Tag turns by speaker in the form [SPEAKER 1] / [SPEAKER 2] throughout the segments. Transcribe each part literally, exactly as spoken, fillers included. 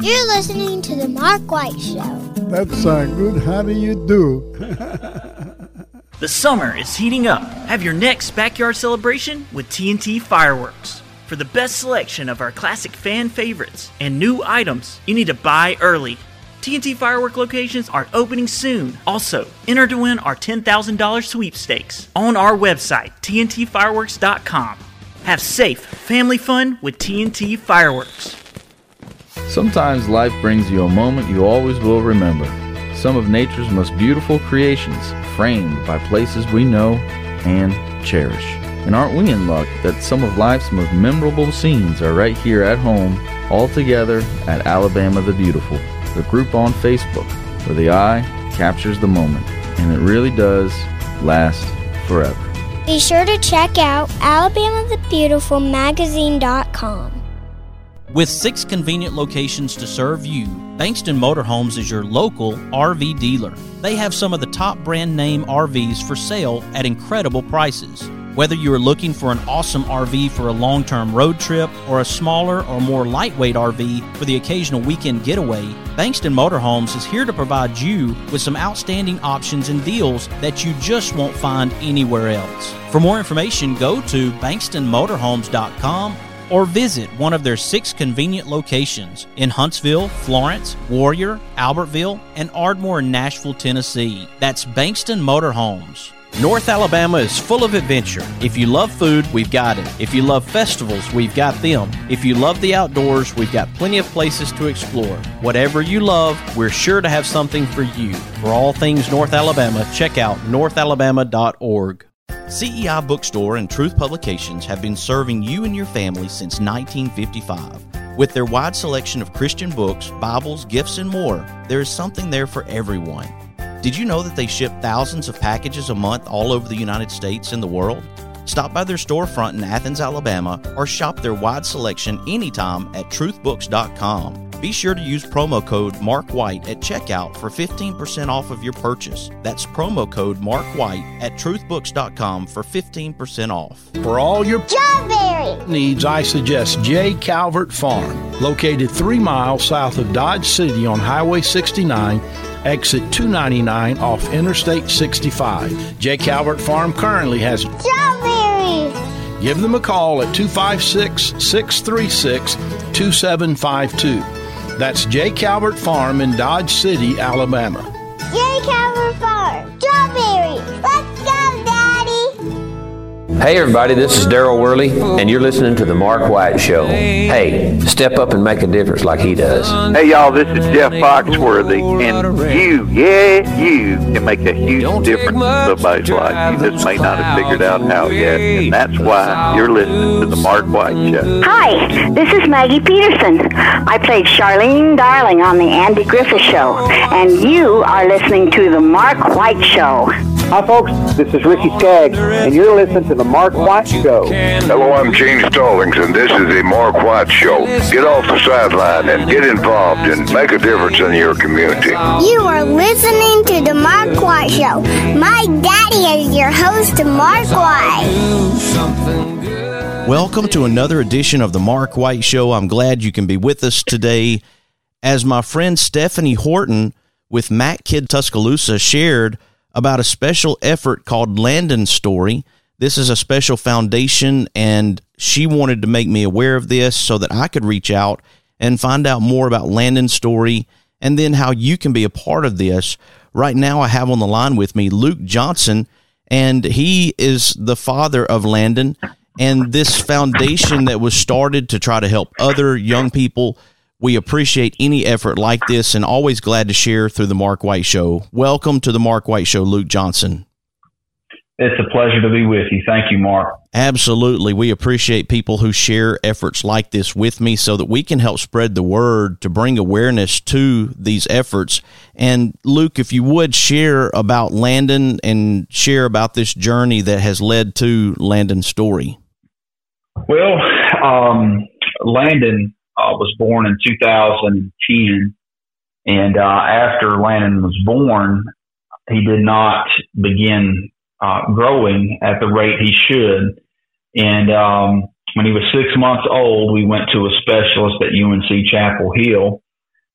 [SPEAKER 1] You're listening to The Mark White Show.
[SPEAKER 2] That's uh, good. How do you do?
[SPEAKER 3] The summer is heating up. Have your next backyard celebration with T N T Fireworks. For the best selection of our classic fan favorites and new items, you need to buy early. T N T Firework locations are opening soon. Also, enter to win our ten thousand dollars sweepstakes on our website, T N T fireworks dot com. Have safe family fun with T N T Fireworks.
[SPEAKER 4] Sometimes life brings you a moment you always will remember. Some of nature's most beautiful creations, framed by places we know and cherish. And aren't we in luck that some of life's most memorable scenes are right here at home, all together at Alabama the Beautiful, the group on Facebook, where the eye captures the moment, and it really does last forever.
[SPEAKER 1] Be sure to check out Alabama the Beautiful magazine dot com.
[SPEAKER 5] With six convenient locations to serve you, Bankston Motorhomes is your local R V dealer. They have some of the top brand name R Vs for sale at incredible prices. Whether you are looking for an awesome R V for a long-term road trip or a smaller or more lightweight R V for the occasional weekend getaway, Bankston Motorhomes is here to provide you with some outstanding options and deals that you just won't find anywhere else. For more information, go to bankston motorhomes dot com or visit one of their six convenient locations in Huntsville, Florence, Warrior, Albertville, and Ardmore in Nashville, Tennessee. That's Bankston Motorhomes.
[SPEAKER 6] North Alabama is full of adventure. If you love food, we've got it. If you love festivals, we've got them. If you love the outdoors, we've got plenty of places to explore. Whatever you love, we're sure to have something for you. For all things North Alabama, check out north alabama dot org.
[SPEAKER 5] C E I Bookstore and Truth Publications have been serving you and your family since nineteen fifty-five. With their wide selection of Christian books, Bibles, gifts, and more, there is something there for everyone. Did you know that they ship thousands of packages a month all over the United States and the world? Stop by their storefront in Athens, Alabama, or shop their wide selection anytime at truth books dot com. Be sure to use promo code MarkWhite at checkout for fifteen percent off of your purchase. That's promo code MarkWhite at truth books dot com for fifteen percent off.
[SPEAKER 7] For all your
[SPEAKER 1] Strawberry
[SPEAKER 7] needs, I suggest J. Calvert Farm, located three miles south of Dodge City on Highway sixty-nine, exit two ninety-nine off Interstate sixty-five. J. Calvert Farm currently has
[SPEAKER 1] Strawberries.
[SPEAKER 7] Give them a call at two five six, six three six, two seven five two. That's J. Calvert Farm in Dodge City, Alabama.
[SPEAKER 1] J. Calvert Farm. Strawberries. Let's go, Daddy.
[SPEAKER 8] Hey everybody, this is Daryl Worley, and you're listening to The Mark White Show. Hey, step up and make a difference like he does.
[SPEAKER 9] Hey y'all, this is Jeff Foxworthy, and you, yeah, you can make a huge difference in somebody's life. You just may not have figured out how yet, and that's why you're listening to The Mark White Show.
[SPEAKER 10] Hi, this is Maggie Peterson. I played Charlene Darling on The Andy Griffith Show, and you are listening to The Mark White Show.
[SPEAKER 11] Hi folks, this is Ricky Skaggs, and you're listening to The Mark White Show.
[SPEAKER 12] Hello, I'm Gene Stallings, and this is The Mark White Show. Get off the sideline and get involved and make a difference in your community.
[SPEAKER 1] You are listening to The Mark White Show. My daddy is your host, Mark White.
[SPEAKER 5] Welcome to another edition of The Mark White Show. I'm glad you can be with us today. As my friend Stephanie Horton with Mac Kid Tuscaloosa shared about a special effort called Landon's Story. This is a special foundation, and she wanted to make me aware of this so that I could reach out and find out more about Landon's Story and then how you can be a part of this. Right now I have on the line with me Luke Johnson, and he is the father of Landon, and this foundation that was started to try to help other young people. We appreciate any effort like this and always glad to share through the Mark White Show. Welcome to the Mark White Show, Luke Johnson.
[SPEAKER 13] It's a pleasure to be with you. Thank you, Mark.
[SPEAKER 5] Absolutely. We appreciate people who share efforts like this with me so that we can help spread the word to bring awareness to these efforts. And Luke, if you would share about Landon and share about this journey that has led to Landon's Story.
[SPEAKER 13] Well, um, Landon Uh, was born in two thousand ten, and uh, after Landon was born, he did not begin uh, growing at the rate he should. And um, when he was six months old, we went to a specialist at U N C Chapel Hill,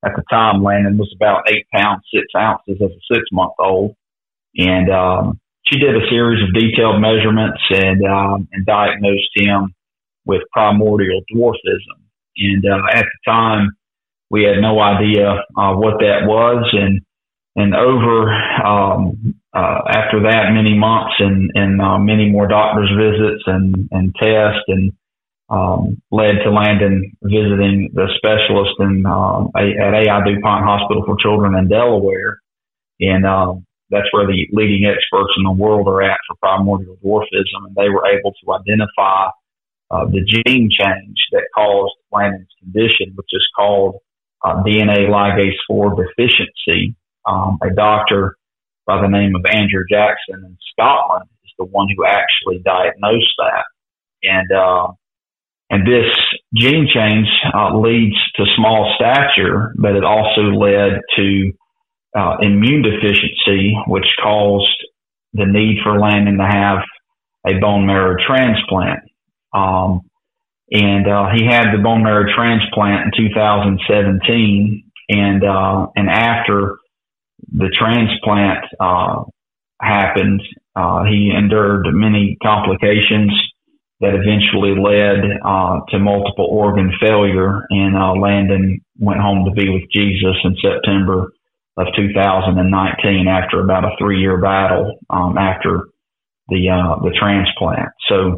[SPEAKER 13] at the time, Landon was about eight pounds, six ounces as a six-month-old. And um, she did a series of detailed measurements and, um, and diagnosed him with primordial dwarfism. And uh, at the time, we had no idea uh, what that was. And and over um, uh, after that, many months and, and uh, many more doctor's visits and, and tests, and um, led to Landon visiting the specialist in, uh, at A I DuPont Hospital for Children in Delaware. And uh, that's where the leading experts in the world are at for primordial dwarfism. And they were able to identify uh, the gene change that caused Landon's condition, which is called uh, D N A ligase four deficiency. Um, a doctor by the name of Andrew Jackson in Scotland is the one who actually diagnosed that. And, uh, and this gene change uh, leads to small stature, but it also led to uh, immune deficiency, which caused the need for Landon to have a bone marrow transplant. Um, and uh, he had the bone marrow transplant in two thousand seventeen, and uh, and after the transplant uh, happened, uh, he endured many complications that eventually led uh, to multiple organ failure, and uh, Landon went home to be with Jesus in September of two thousand nineteen after about a three-year battle um, after the uh, the transplant. So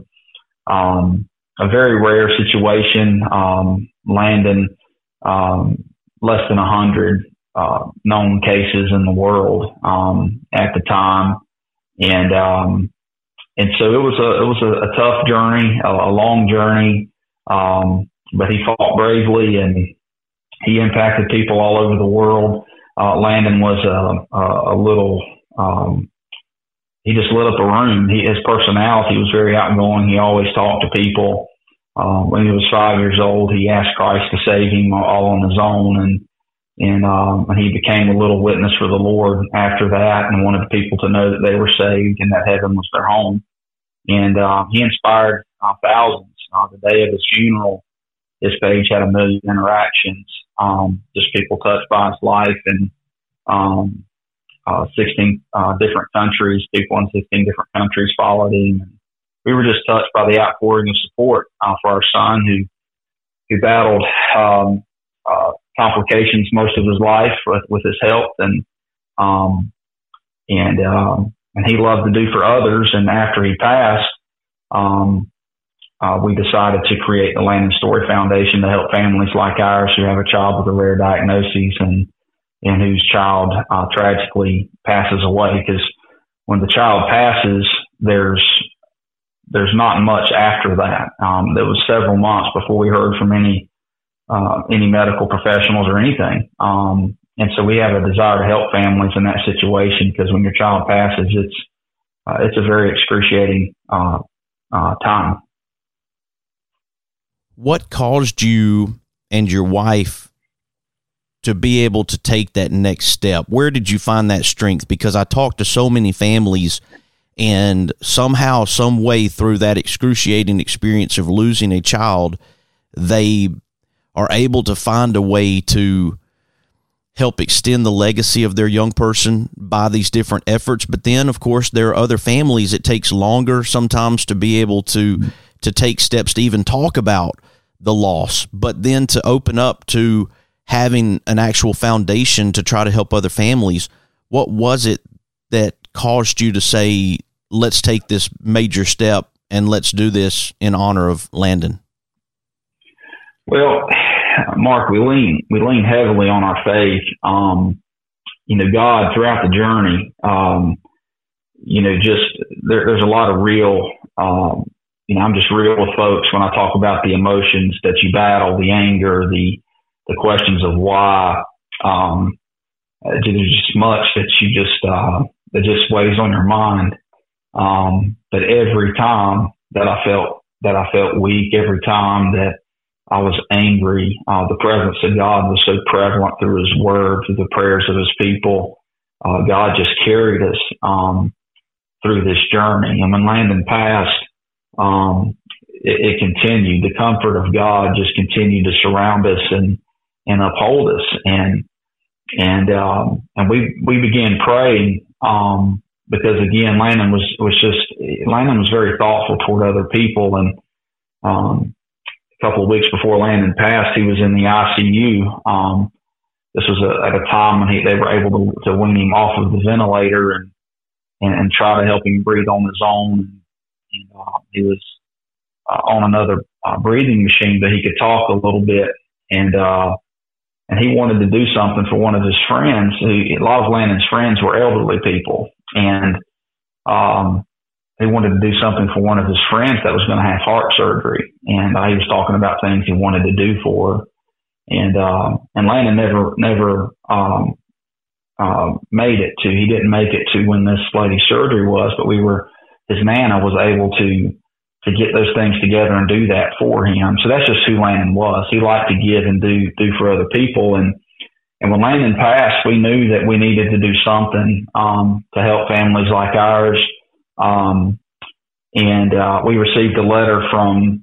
[SPEAKER 13] um, a very rare situation. Um, Landon, um, less than a hundred uh, known cases in the world um, at the time, and um, and so it was a it was a, a tough journey, a, a long journey, um, but he fought bravely and he impacted people all over the world. Uh, Landon was a, a, a little. Um, He just lit up a room. He, his personality was very outgoing. He always talked to people. Uh, when he was five years old, he asked Christ to save him all on his own, and and um, he became a little witness for the Lord after that, and wanted people to know that they were saved and that heaven was their home. And uh, he inspired uh, thousands. Uh, the day of his funeral, his page had a million interactions. Um, just people touched by his life, and um, Uh, sixteen uh, different countries, people in sixteen different countries followed him. And we were just touched by the outpouring of support uh, for our son, who who battled um, uh, complications most of his life with, with his health, and um, and um, and he loved to do for others. And after he passed, um, uh, we decided to create the Landon Story Foundation to help families like ours who have a child with a rare diagnosis and and whose child uh, tragically passes away. Because when the child passes, there's there's not much after that. Um, there was several months before we heard from any uh, any medical professionals or anything. Um, and so we have a desire to help families in that situation, because when your child passes, it's uh, it's a very excruciating uh, uh, time.
[SPEAKER 5] What caused you and your wife to be able to take that next step? Where did you find that strength? Because I talked to so many families, and somehow, some way through that excruciating experience of losing a child, they are able to find a way to help extend the legacy of their young person by these different efforts. But then, of course, there are other families it takes longer sometimes to be able to, to take steps to even talk about the loss, but then to open up to having an actual foundation to try to help other families. What was it that caused you to say, let's take this major step and let's do this in honor of Landon?
[SPEAKER 13] Well, Mark, we lean, we lean heavily on our faith. Um, you know, God throughout the journey, um, you know, just there, there's a lot of real, um, you know, I'm just real with folks when I talk about the emotions that you battle, the anger, the, the questions of why. Um, there's just much that you just, uh, that just weighs on your mind. Um, but every time that I felt, that I felt weak, every time that I was angry, uh, the presence of God was so prevalent through his word, through the prayers of his people. Uh, God just carried us, um, through this journey. And when Landon passed, um, it, it continued. The comfort of God just continued to surround us, and, and uphold us. And and um, and we we began praying um, because again, Landon was was just Landon was very thoughtful toward other people. And um, a couple of weeks before Landon passed, he was in the I C U. Um, this was a, at a time when he, they were able to, to wean him off of the ventilator and and, and try to help him breathe on his own. And, uh, he was uh, on another uh, breathing machine, but he could talk a little bit. And uh, and he wanted to do something for one of his friends. He, a lot of Landon's friends were elderly people, and um, he wanted to do something for one of his friends that was going to have heart surgery. And uh, he was talking about things he wanted to do for her. And uh, and Landon never never um, uh, made it to. He didn't make it to when this lady's surgery was, but we were his nana was able to to get those things together and do that for him. So that's just who Landon was. He liked to give and do do for other people. And and when Landon passed, we knew that we needed to do something um, to help families like ours. Um, and uh, we received a letter from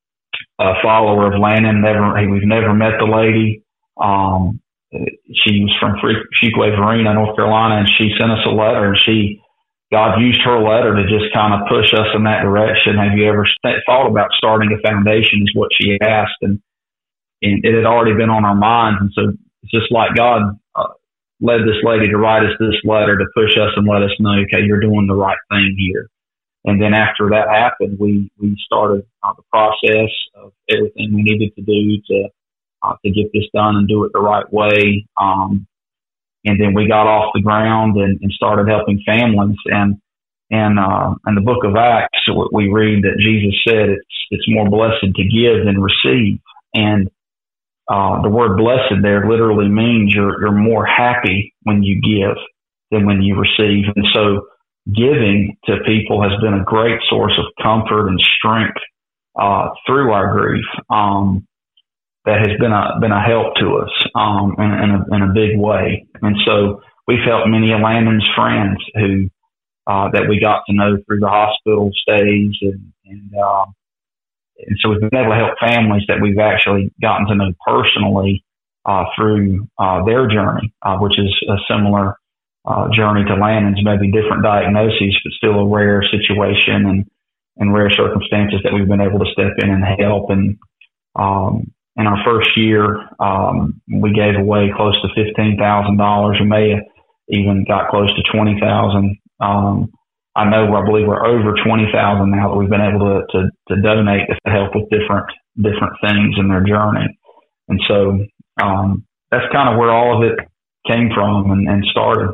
[SPEAKER 13] a follower of Landon. Never, we've never met the lady. Um, she was from Fuquay Varina, North Carolina, and she sent us a letter. And she, God used her letter to just kind of push us in that direction. Have you ever thought about starting a foundation? Is what she asked, and and it had already been on our minds. And so it's just like God uh, led this lady to write us this letter to push us and let us know, okay, you're doing the right thing here. And then after that happened, we, we started uh, the process of everything we needed to do to uh, to get this done and do it the right way. Um, and then we got off the ground and, and started helping families. And and uh, in the book of Acts, we read that Jesus said it's it's more blessed to give than receive. And uh, the word blessed there literally means you're you're more happy when you give than when you receive. And so giving to people has been a great source of comfort and strength uh, through our grief. Um, that has been a been a help to us um, in, in, a, in a big way. And so we've helped many of Landon's friends who uh, that we got to know through the hospital stays, and and, uh, and so we've been able to help families that we've actually gotten to know personally uh, through uh, their journey, uh, which is a similar Uh, journey to Landon's, maybe different diagnoses, but still a rare situation and, and rare circumstances that we've been able to step in and help. And um, in our first year, um, we gave away close to fifteen thousand dollars. We may have even got close to twenty thousand dollars. Um, I know, I believe we're over twenty thousand dollars now that we've been able to, to, to donate to help with different different things in their journey. And so um, that's kind of where all of it came from and, and started.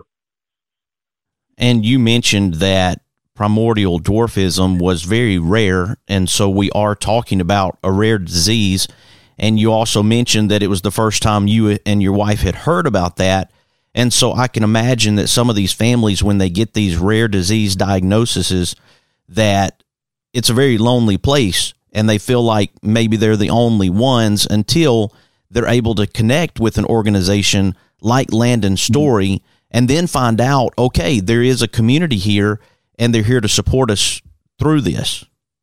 [SPEAKER 5] And you mentioned that primordial dwarfism was very rare, and so we are talking about a rare disease. And you also mentioned that it was the first time you and your wife had heard about that. And so I can imagine that some of these families, when they get these rare disease diagnoses, that it's a very lonely place, and they feel like maybe they're the only ones until they're able to connect with an organization like Landon's Story, and then find out, okay, there is a community here, and they're here to support us through this.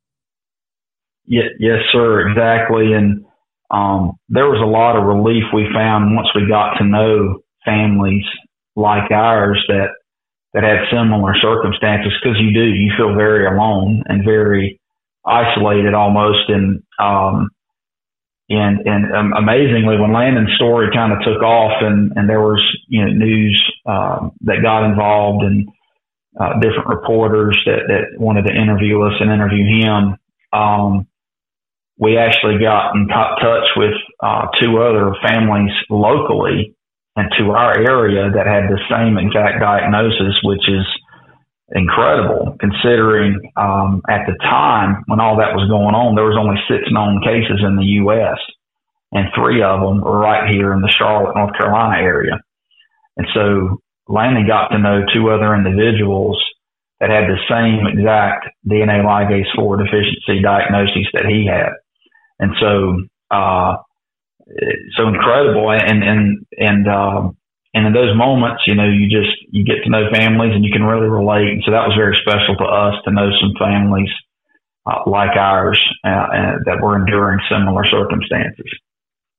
[SPEAKER 13] Yes, yes, sir, exactly. And um, there was a lot of relief we found once we got to know families like ours that that had similar circumstances, because you do, you feel very alone and very isolated almost. And um, And, and um, amazingly, when Landon's story kind of took off and, and there was, you know, news uh, that got involved and uh, different reporters that, that wanted to interview us and interview him, um, we actually got in t- touch with uh, two other families locally and to our area that had the same exact diagnosis, which is incredible considering um, at the time when all that was going on, there was only six known cases in the U S and three of them were right here in the Charlotte, North Carolina area. And so Landon got to know two other individuals that had the same exact D N A ligase four deficiency diagnoses that he had. And so, uh, so incredible. And, and, and, um, And in those moments, you know, you just, you get to know families and you can really relate. And so that was very special to us to know some families uh, like ours uh, uh, that were enduring similar circumstances.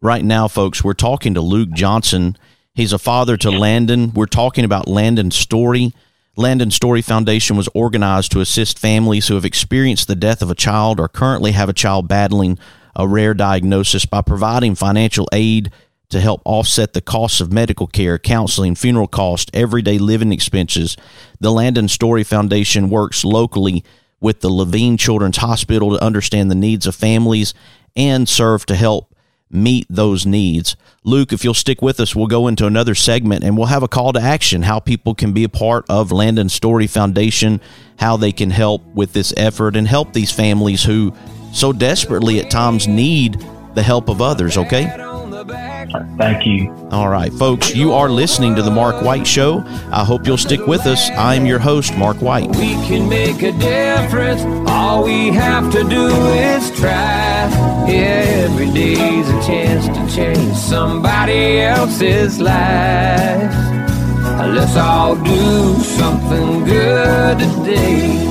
[SPEAKER 5] Right now, folks, we're talking to Luke Johnson. He's a father to Landon. We're talking about Landon's story. Landon Story Foundation was organized to assist families who have experienced the death of a child or currently have a child battling a rare diagnosis by providing financial aid to help offset the costs of medical care, counseling, funeral costs, everyday living expenses. The Landon Story Foundation works locally with the Levine Children's Hospital to understand the needs of families and serve to help meet those needs. Luke, if you'll stick with us, we'll go into another segment and we'll have a call to action, how people can be a part of Landon Story Foundation, how they can help with this effort and help these families who so desperately at times need the help of others, okay?
[SPEAKER 13] Thank you.
[SPEAKER 5] All right, folks, you are listening to The Mark White Show. I hope you'll stick with us. I'm your host, Mark White.
[SPEAKER 14] We can make a difference. All we have to do is try. Yeah, every day's a chance to change somebody else's life. Let's all do something good today.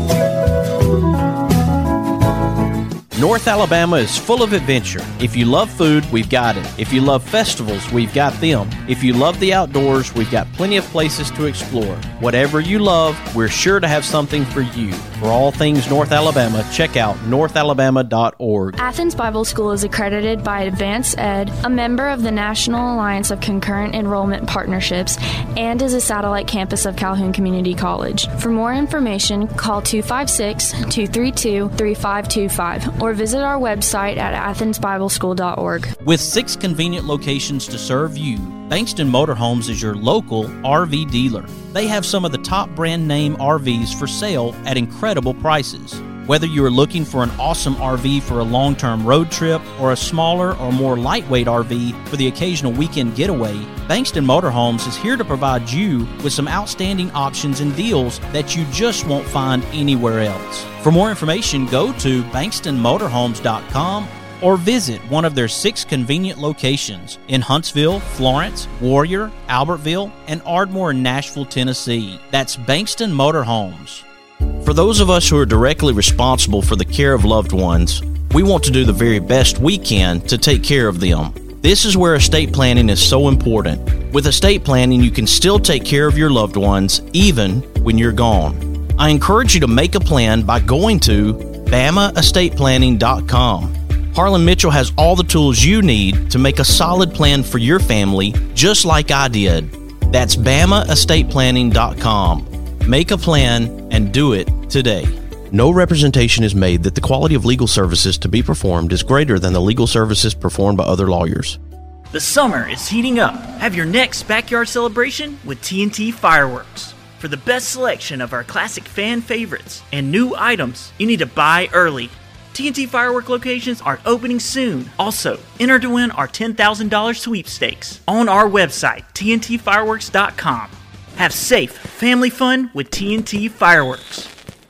[SPEAKER 6] North Alabama is full of adventure. If you love food, we've got it. If you love festivals, we've got them. If you love the outdoors, we've got plenty of places to explore. Whatever you love, we're sure to have something for you. For all things North Alabama, check out north alabama dot org.
[SPEAKER 15] Athens Bible School is accredited by Advance Ed, a member of the National Alliance of Concurrent Enrollment Partnerships, and is a satellite campus of Calhoun Community College. For more information, call two five six, two three two, three five two five or visit our website at athens bible school dot org.
[SPEAKER 6] With six convenient locations to serve you, Bankston Motorhomes is your local R V dealer. They have some of the top brand name R Vs for sale at incredible prices. Whether you are looking for an awesome R V for a long-term road trip or a smaller or more lightweight R V for the occasional weekend getaway, Bankston Motorhomes is here to provide you with some outstanding options and deals that you just won't find anywhere else. For more information, go to bankston motorhomes dot com or visit one of their six convenient locations in Huntsville, Florence, Warrior, Albertville, and Ardmore, Nashville, Tennessee. That's Bankston Motorhomes.
[SPEAKER 5] For those of us who are directly responsible for the care of loved ones, we want to do the very best we can to take care of them. This is where estate planning is so important. With estate planning, you can still take care of your loved ones even when you're gone. I encourage you to make a plan by going to bama estate planning dot com. Harlan Mitchell has all the tools you need to make a solid plan for your family, just like I did. That's bama estate planning dot com. Make a plan and do it today. No representation is made that the quality of legal services to be performed is greater than the legal services performed by other lawyers.
[SPEAKER 3] The summer is heating up. Have your next backyard celebration with T N T Fireworks. For the best selection of our classic fan favorites and new items, you need to buy early. T N T Firework locations are opening soon. Also, enter to win our ten thousand dollars sweepstakes on our website, T N T fireworks dot com. Have safe family fun with T N T Fireworks.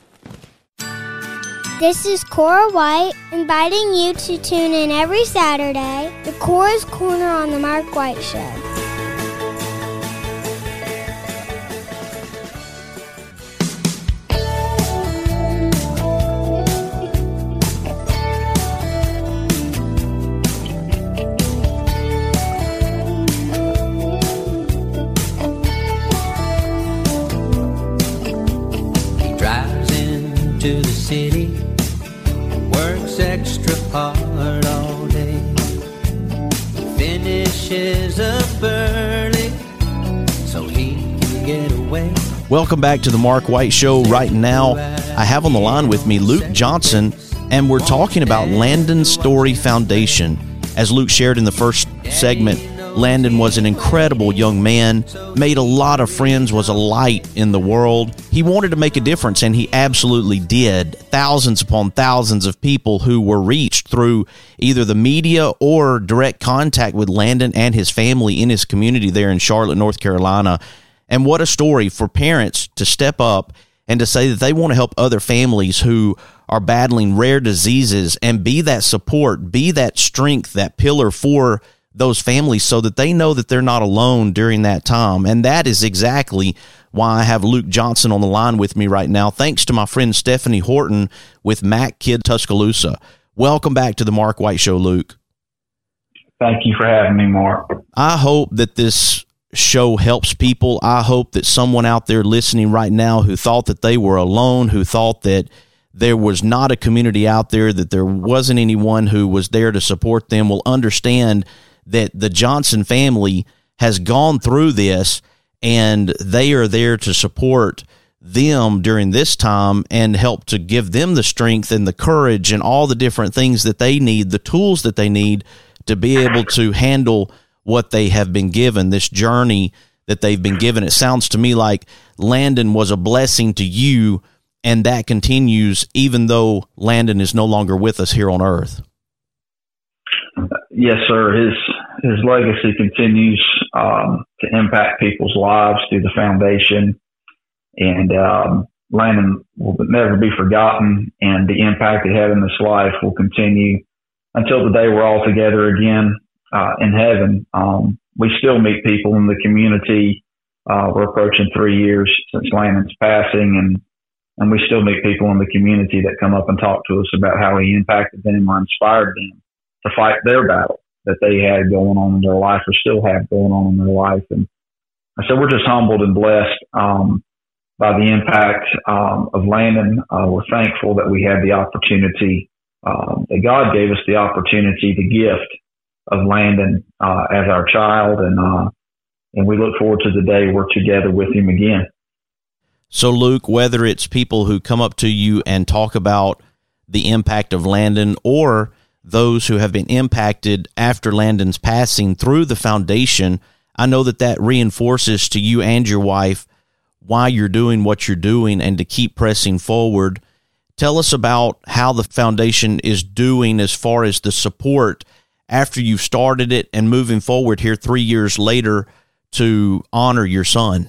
[SPEAKER 1] This is Cora White, inviting you to tune in every Saturday to Cora's Corner on the Mark White Show.
[SPEAKER 14] To the city, works extra hard all day, finishes up early so he can get away.
[SPEAKER 5] Welcome back to the Mark White Show. Right now, I have on the line with me Luke Johnson, and we're talking about Landon Story Foundation. As Luke shared in the first segment, Landon was an incredible young man, made a lot of friends, was a light in the world. He wanted to make a difference, and he absolutely did. Thousands upon thousands of people who were reached through either the media or direct contact with Landon and his family in his community there in Charlotte, North Carolina. And what a story for parents to step up and to say that they want to help other families who are battling rare diseases and be that support, be that strength, that pillar for those families so that they know that they're not alone during that time. And that is exactly why I have Luke Johnson on the line with me right now, thanks to my friend Stephanie Horton with Mac Kid Tuscaloosa. Welcome back to the Mark White Show, Luke.
[SPEAKER 13] Thank you for having me, Mark.
[SPEAKER 5] I hope that this show helps people. I hope that someone out there listening right now who thought that they were alone, who thought that there was not a community out there, that there wasn't anyone who was there to support them, will understand that the Johnson family has gone through this, and they are there to support them during this time and help to give them the strength and the courage and all the different things that they need, the tools that they need to be able to handle what they have been given, this journey that they've been given. It sounds to me like Landon was a blessing to you, and that continues even though Landon is no longer with us here on earth.
[SPEAKER 13] Yes, sir. His his legacy continues um, to impact people's lives through the foundation, and um, Landon will never be forgotten, and the impact he had in this life will continue until the day we're all together again uh, in heaven. Um, we still meet people in the community. Uh, we're approaching three years since Landon's passing, and and we still meet people in the community that come up and talk to us about how he impacted them or inspired them to fight their battle that they had going on in their life or still have going on in their life. And so we're just humbled and blessed um, by the impact um, of Landon. Uh, we're thankful that we had the opportunity, um, that God gave us the opportunity, the gift of Landon uh, as our child. And, uh, and we look forward to the day we're together with him again.
[SPEAKER 5] So, Luke, whether it's people who come up to you and talk about the impact of Landon, or those who have been impacted after Landon's passing through the foundation, I know that that reinforces to you and your wife why you're doing what you're doing and to keep pressing forward. Tell us about how the foundation is doing as far as the support after you've started it and moving forward here three years later to honor your son.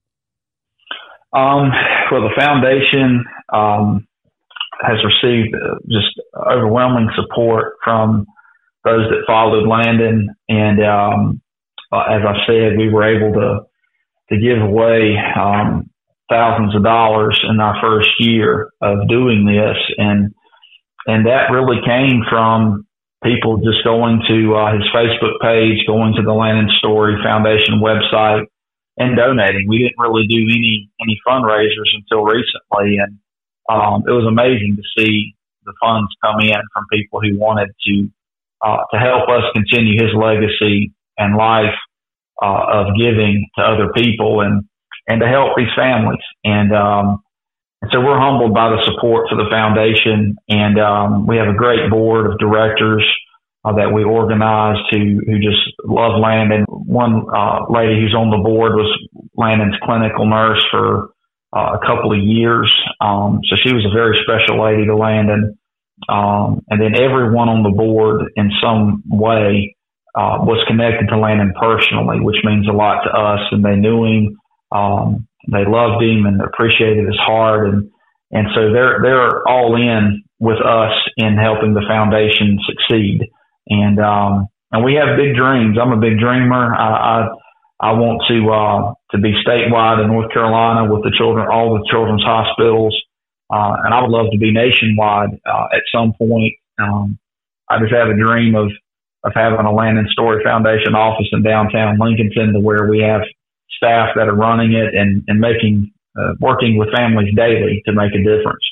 [SPEAKER 13] Um, well, the foundation um, has received uh, just overwhelming support from those that followed Landon. And um, uh, as I said, we were able to to give away um, thousands of dollars in our first year of doing this. And and that really came from people just going to uh, his Facebook page, going to the Landon Story Foundation website, and donating. We didn't really do any any fundraisers until recently, and um, it was amazing to see the funds come in from people who wanted to uh, to help us continue his legacy and life uh, of giving to other people, and and to help these families. And um, and so we're humbled by the support for the foundation, and um, we have a great board of directors Uh, that we organized who, who just love Landon. One uh, lady who's on the board was Landon's clinical nurse for uh, a couple of years. Um, so she was a very special lady to Landon. Um, and then everyone on the board in some way uh, was connected to Landon personally, which means a lot to us. And they knew him, um, they loved him and appreciated his heart. And, and so they're, they're all in with us in helping the foundation succeed. And, um, and we have big dreams. I'm a big dreamer. I, I, I want to, uh, to be statewide in North Carolina with the children, all the children's hospitals. Uh, and I would love to be nationwide, uh, at some point. Um, I just have a dream of, of having a Landon Story Foundation office in downtown Lincolnton, to where we have staff that are running it and, and making, uh, working with families daily to make a difference.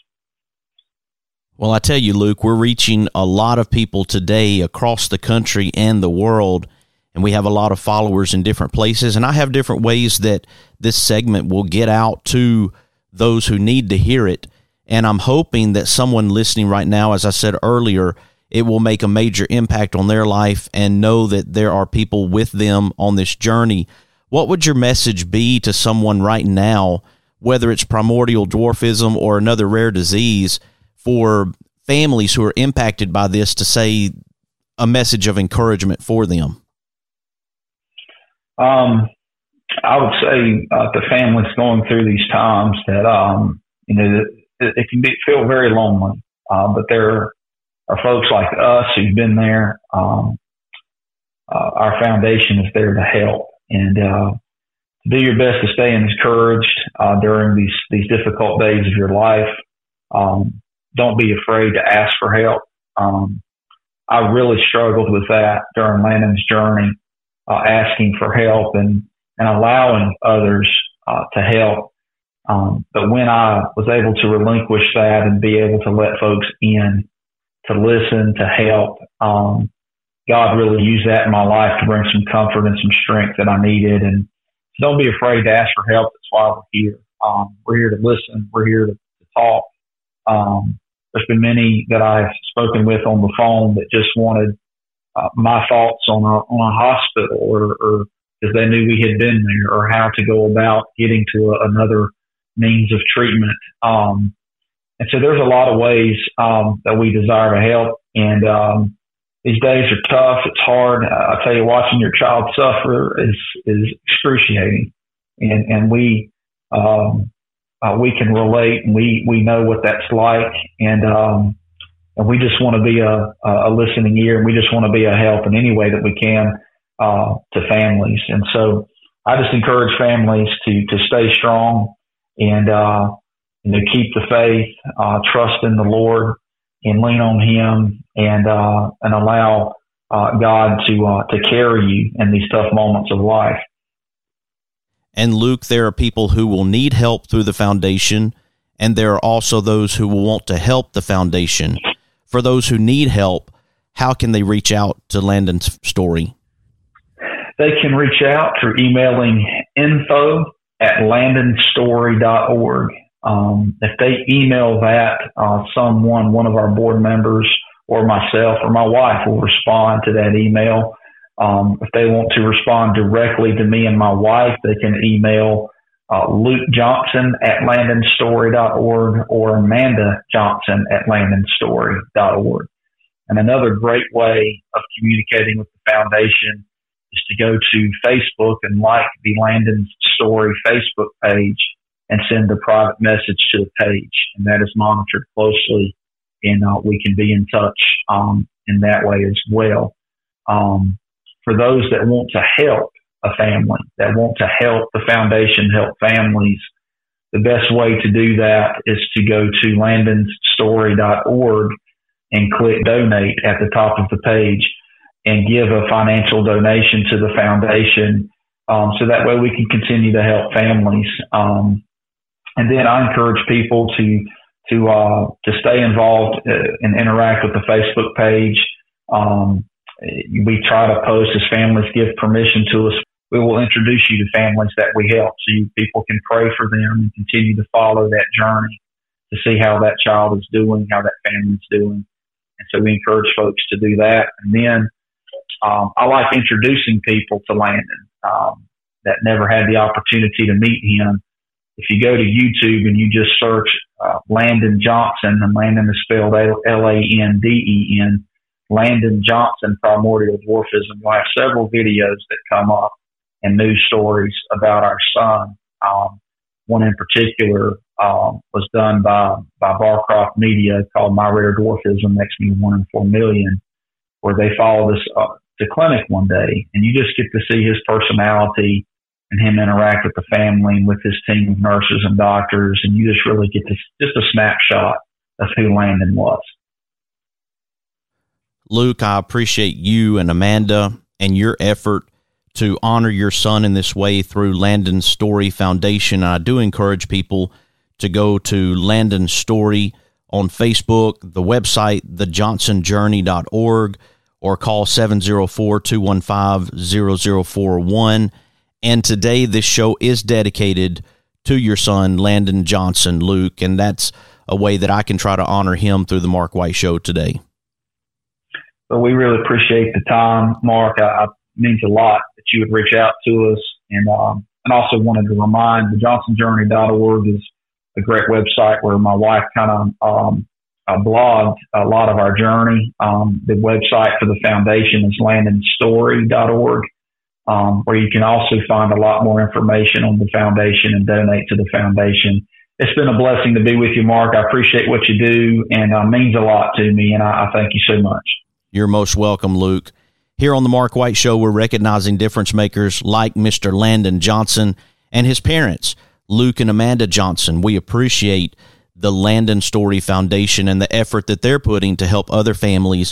[SPEAKER 5] Well, I tell you, Luke, we're reaching a lot of people today across the country and the world, and we have a lot of followers in different places. And I have different ways that this segment will get out to those who need to hear it. And I'm hoping that someone listening right now, as I said earlier, it will make a major impact on their life and know that there are people with them on this journey. What would your message be to someone right now, whether it's primordial dwarfism or another rare disease, for families who are impacted by this, to say a message of encouragement for them?
[SPEAKER 13] Um, I would say uh, to families going through these times that, um, you know, it, it can be, feel very lonely, uh, but there are folks like us who've been there. Um, uh, our foundation is there to help, and uh, do your best to stay encouraged uh, during these, these difficult days of your life. Um, Don't be afraid to ask for help. Um, I really struggled with that during Landon's journey, uh, asking for help and, and allowing others uh, to help. Um, but when I was able to relinquish that and be able to let folks in, to listen, to help, um, God really used that in my life to bring some comfort and some strength that I needed. And so don't be afraid to ask for help. That's why we're here. Um, we're here to listen. We're here to, to talk. Um, there's been many that I've spoken with on the phone that just wanted uh, my thoughts on a, on a hospital, or, or because they knew we had been there, or how to go about getting to a, another means of treatment. Um, and so there's a lot of ways um, that we desire to help. And um, these days are tough. It's hard. Uh, I tell you, watching your child suffer is is excruciating. And and we um, uh, we can relate, and we, we know what that's like. And um, and we just want to be a, a listening ear, and we just want to be a help in any way that we can uh, to families. And so I just encourage families to to stay strong and uh, you know, keep the faith, uh, trust in the Lord, and lean on Him, and uh, and allow uh, God to uh, to carry you in these tough moments of life.
[SPEAKER 5] And Luke, there are people who will need help through the foundation, and there are also those who will want to help the foundation. For those who need help, how can they reach out to Landon's Story?
[SPEAKER 13] They can reach out through emailing info at landon story dot org. Um, if they email that, uh, someone, one of our board members or myself or my wife will respond to that email. Um, if they want to respond directly to me and my wife, they can email uh, Luke Johnson at landon story dot org or Amanda Johnson at landon story dot org. And another great way of communicating with the foundation is to go to Facebook and like the Landon's Story Facebook page and send a private message to the page. And that is monitored closely, and uh, we can be in touch um, in that way as well. Um, for those that want to help a family, that want to help the foundation, help families, the best way to do that is to go to landon story dot org and click donate at the top of the page and give a financial donation to the foundation. Um, so that way we can continue to help families. Um, and then I encourage people to, to, uh, to stay involved uh, and interact with the Facebook page. Um, we try to post as families give permission to us. We will introduce you to families that we help, so you people can pray for them and continue to follow that journey to see how that child is doing, how that family is doing. And so we encourage folks to do that. And then Um, I like introducing people to Landon um, that never had the opportunity to meet him. If you go to YouTube and you just search uh, Landon Johnson, and Landon is spelled L A N D E N, Landon Johnson Primordial Dwarfism, you'll have several videos that come up and news stories about our son. Um, one in particular um, was done by, by Barcroft Media called My Rare Dwarfism Makes Me One in Four Million, where they followed us uh, to clinic one day, and you just get to see his personality and him interact with the family and with his team of nurses and doctors, and you just really get to, just a snapshot of who Landon was.
[SPEAKER 5] Luke, I appreciate you and Amanda and your effort to honor your son in this way through Landon's Story Foundation. I do encourage people to go to Landon's Story on Facebook, the website, the johnson journey dot org, or call seven oh four, two one five, zero zero four one. And today this show is dedicated to your son, Landon Johnson, Luke, and that's a way that I can try to honor him through the Mark White Show today.
[SPEAKER 13] Well, we really appreciate the time, Mark. I, I, it means a lot that you would reach out to us. And, um, and also wanted to remind the johnson journey dot org is a great website where my wife kind of um, uh, blogged a lot of our journey. Um, the website for the foundation is landon story dot org, um, where you can also find a lot more information on the foundation and donate to the foundation. It's been a blessing to be with you, Mark. I appreciate what you do, and uh, means a lot to me, and I, I thank you so much.
[SPEAKER 5] You're most welcome, Luke. Here on the Mark White Show, we're recognizing difference makers like Mister Landon Johnson and his parents, Luke and Amanda Johnson. We appreciate the Landon Story Foundation and the effort that they're putting to help other families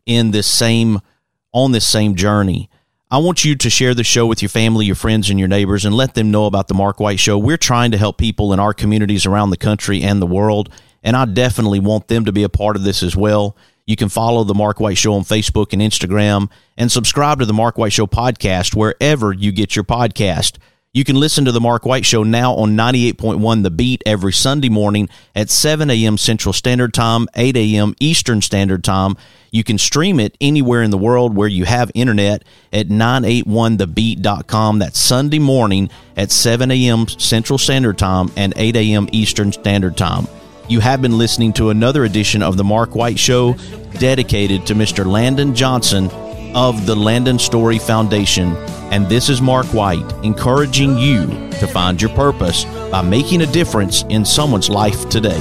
[SPEAKER 5] in this same on this same journey. I want you to share the show with your family, your friends, and your neighbors, and let them know about the Mark White Show. We're trying to help people in our communities around the country and the world, and I definitely want them to be a part of this as well. You can follow the Mark White Show on Facebook and Instagram, and subscribe to the Mark White Show podcast wherever you get your podcast. You can listen to the Mark White Show now on ninety-eight point one The Beat every Sunday morning at seven a.m. Central Standard Time, eight a.m. Eastern Standard Time. You can stream it anywhere in the world where you have internet at nine eighty-one the beat dot com. That's Sunday morning at seven a.m. Central Standard Time and eight a.m. Eastern Standard Time. You have been listening to another edition of the Mark White Show dedicated to Mister Landon Johnson of the Landon Story Foundation. And this is Mark White, encouraging you to find your purpose by making a difference in someone's life today.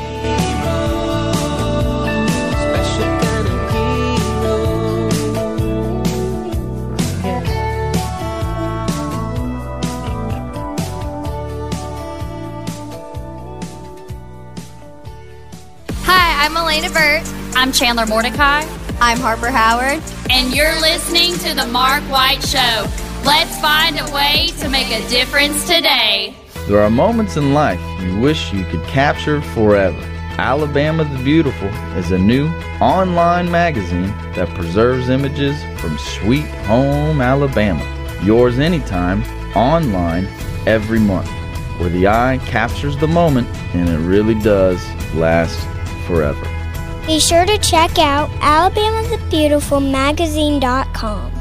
[SPEAKER 16] Hi, I'm Elena Burt. I'm Chandler Mordecai. I'm Harper Howard. And you're listening to The Mark White Show. Let's find a way to make a difference today.
[SPEAKER 4] There are moments in life you wish you could capture forever. Alabama the Beautiful is a new online magazine that preserves images from sweet home Alabama. Yours anytime, online, every month, where the eye captures the moment and it really does last forever.
[SPEAKER 1] Be sure to check out alabama the beautiful magazine dot com.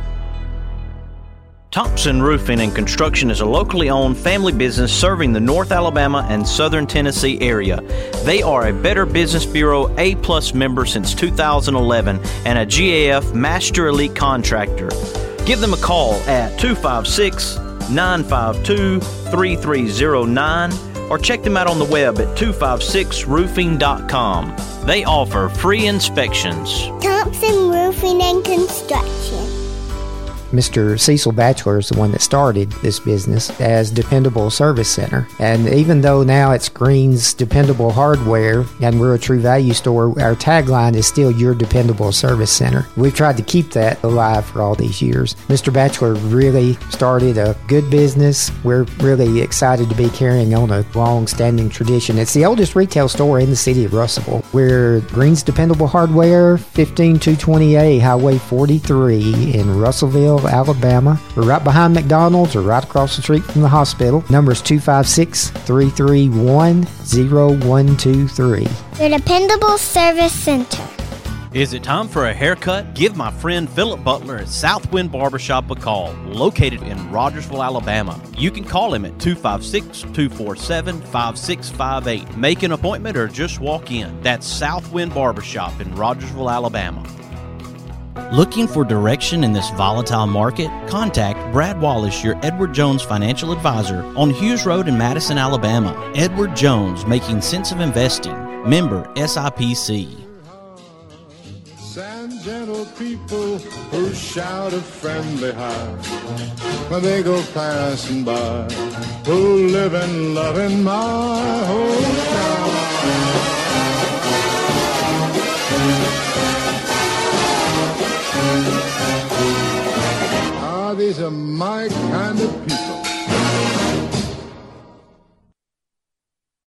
[SPEAKER 6] Thompson Roofing and Construction is a locally owned family business serving the North Alabama and Southern Tennessee area. They are a Better Business Bureau A-plus member since two thousand eleven and a G A F Master Elite Contractor. Give them a call at two five six, nine five two, three three zero nine or check them out on the web at two five six roofing dot com. They offer free inspections.
[SPEAKER 1] Thompson Roofing and Construction.
[SPEAKER 17] Mister Cecil Batchelor is the one that started this business as Dependable Service Center. And even though now it's Green's Dependable Hardware and we're a True Value store, our tagline is still Your Dependable Service Center. We've tried to keep that alive for all these years. Mister Batchelor really started a good business. We're really excited to be carrying on a long-standing tradition. It's the oldest retail store in the city of Russellville. We're Green's Dependable Hardware, fifteen two twenty A Highway forty-three in Russellville, Alabama. We're right behind McDonald's or right across the street from the hospital. Number is two five six, three three one, zero one two three.
[SPEAKER 1] Your Dependable Service Center.
[SPEAKER 6] Is it time for a haircut? Give my friend Philip Butler at Southwind Barbershop a call, located in Rogersville, Alabama. You can call him at two five six, two four seven, five six five eight. Make an appointment or just walk in. That's Southwind Barbershop in Rogersville, Alabama.
[SPEAKER 5] Looking for direction in this volatile market? Contact Brad Wallace, your Edward Jones financial advisor, on Hughes Road in Madison, Alabama. Edward Jones, making sense of investing. Member S I P C.
[SPEAKER 2] And gentle people who shout a friendly hi when they go passing by, who live and love in my hometown.